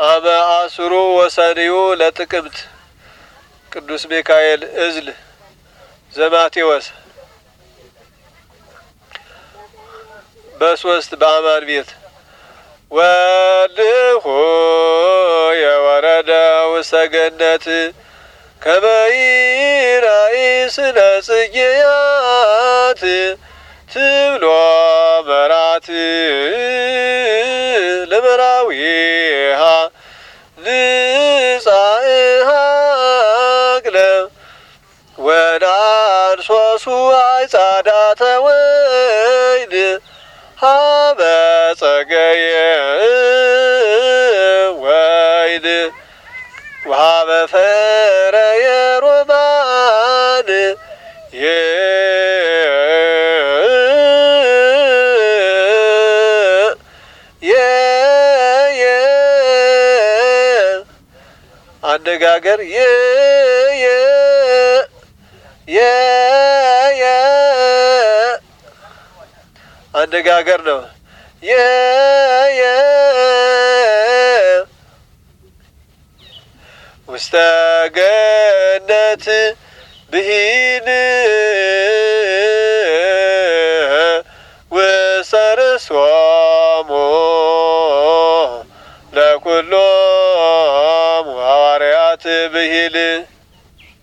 አመ አስሩ ወሰንዩ ለጥቅምት ቅዱስ ሚካኤል እዝል ዘማቴዎስ በሶስት በአማን ቤት ወልሁ የወረደ ውስተ ገነት ከመ ይራኢ ስነ ጽጌያት ትብሎ መራት ለመራዊሃ ንጻእሃ እክለ ወናንሶሱ አዕጻዳተ ወይን ሀበ ጸገየ ወይን ወሀበ ፈረየ ሮማን አነጋገር አነጋገር ነው። ውስተ ገነት ብሂል ውስተ ርእሶሙ ለኩሎም ሐዋርያት ብሂል